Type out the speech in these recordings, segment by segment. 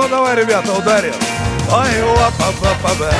Ну давай, ребята, ударим. Ой, ла-па-па-па-па.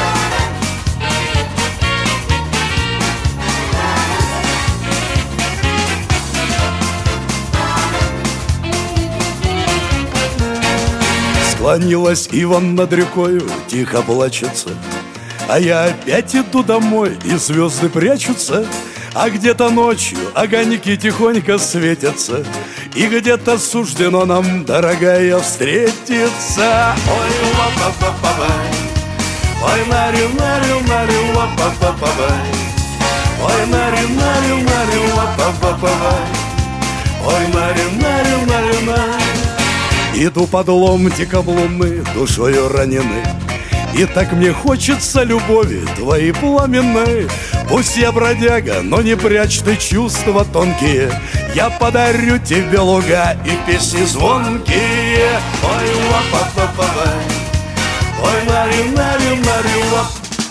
Склонилась Иван над рекою, тихо плачется. А я опять иду домой, и звезды прячутся. А где-то ночью огоньки тихонько светятся, и где-то суждено нам, дорогая, встретиться. Ой, ла-па-па-па-бай, ой, нари-нари-нари, ла-па-па-па-бай, ой, нари-нари-нари, ла-па-па-па-бай, ой, нари-нари-нари-нари. Иду под ломтиком луны, душою ранены, и так мне хочется любови твоей пламенной. Пусть я бродяга, но не прячь ты чувства тонкие. Я подарю тебе луга и песни звонкие. Ой, ла-па-па-па-бай, ой, нари-нари-нари, лап.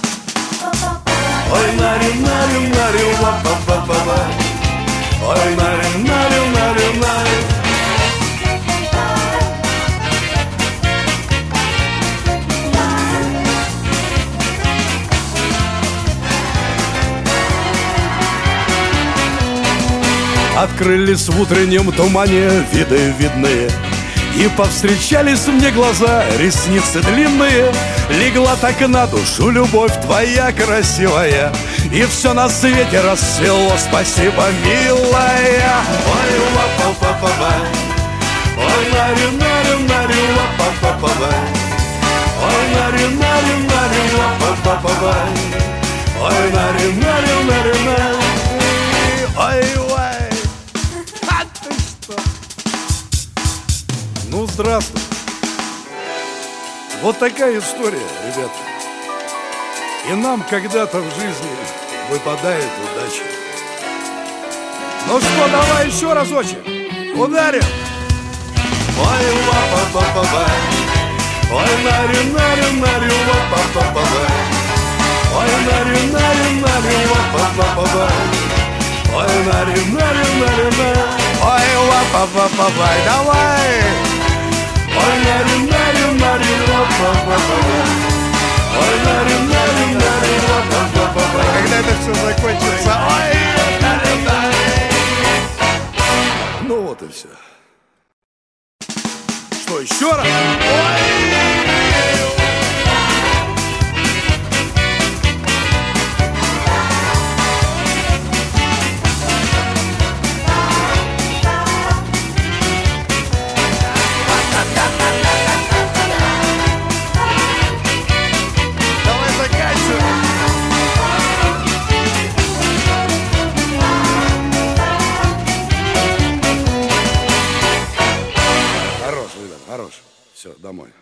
Ой, нари-нари-нари, ла-па-па-па-бай, ой, нари-нари-нари-нари. Открылись в утреннем тумане виды видные, и повстречались мне глаза, ресницы длинные. Легла так на душу любовь твоя красивая, и все на свете расцвело, спасибо, милая. Ой, ла-па-па-па-бай, ой, нари-нари-нари, ла-па-па-па-бай, ой, нари-нари-нари, ла-па-па-па-бай, ой, нари-нари-нари-нари. Ой, ну, здравствуй. Вот такая история, ребята. И нам когда-то в жизни выпадает удача. Ну что, давай еще разочек. Ударим. Ой, ла-па-па-па-бай, ой, нари-нари-нари, ла-па-па-па-бай, ой, нари-нари-нари, ла-па-па-па-бай, ой, нари-нари-нари-нари. Ой, ла-па-па-па-бай, давай. Ой, нари-нари-нари, ла-па-па-па-бай, ой, нари-нари-нари, ла-па-па-па-бай. Когда это все закончится? Ой, нари-нари. Ну вот и все. Что, еще раз? Ой! Хорош. Все, домой.